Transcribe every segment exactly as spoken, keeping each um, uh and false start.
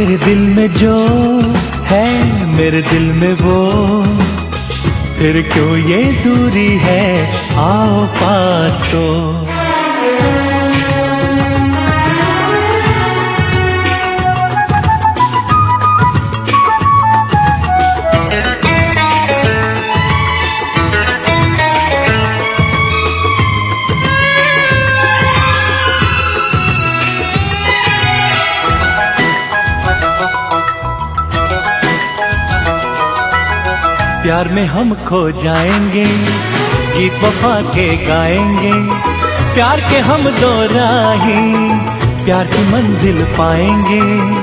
तेरे दिल में जो है मेरे दिल में वो, फिर क्यों ये दूरी है, आओ पास तो। प्यार में हम खो जाएंगे, गीत वफा के गाएंगे, प्यार के हम दो राही, प्यार की मंजिल पाएंगे।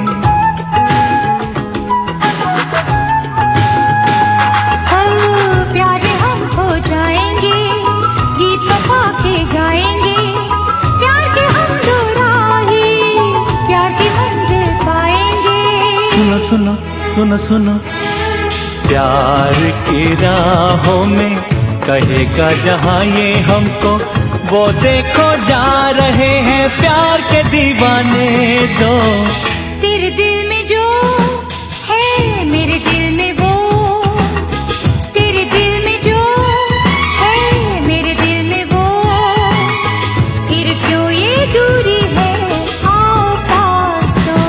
हाँ, प्यार में हम खो जाएंगे, गीत वफा के गाएंगे, प्यार के हम दो राही, प्यार की मंजिल पाएंगे। सुनो सुनो सुनो सुनो, प्यार की राहों में कहेगा जहाँ ये हमको, वो देखो जा रहे हैं प्यार के दीवाने दो। तेरे दिल में जो है मेरे दिल में वो, तेरे दिल में जो है मेरे दिल में वो, फिर क्यों ये दूरी है, आओ पास तो।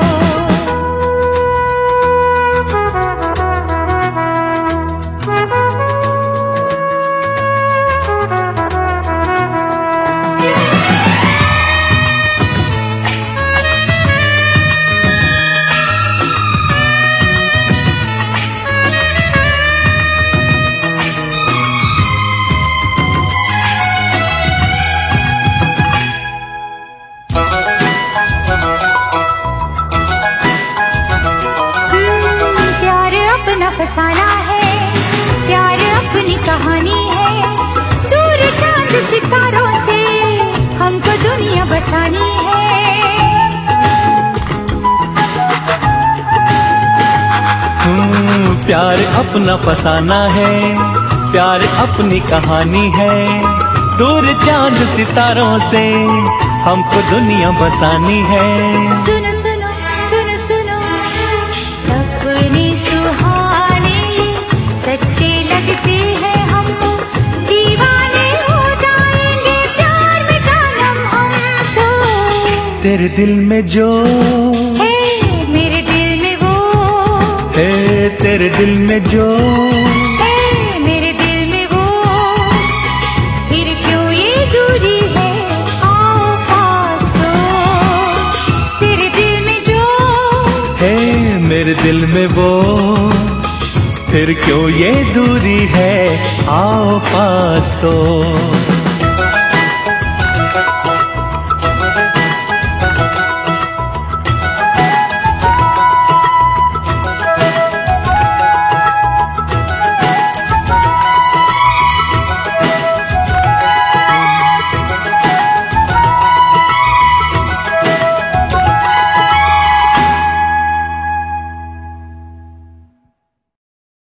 फसाना है प्यार अपनी कहानी है, दूर चांद सितारों से हमको दुनिया बसानी है। हम्म, प्यार अपना फसाना है, प्यार अपनी कहानी है, दूर चांद सितारों से हमको दुनिया बसानी है। सुनो सुनो सुनो सुनो, सपने सुहाने सच्चे लगते हैं हमको, दीवाने हो जाएंगे प्यार में जानम हम तो। तेरे दिल में जो है मेरे दिल में वो, है तेरे दिल में जो है मेरे दिल में वो, फिर क्यों ये दूरी है, आओ पास तो। तेरे दिल में जो है मेरे दिल में वो, फिर क्यों ये दूरी है, आओ पास तो।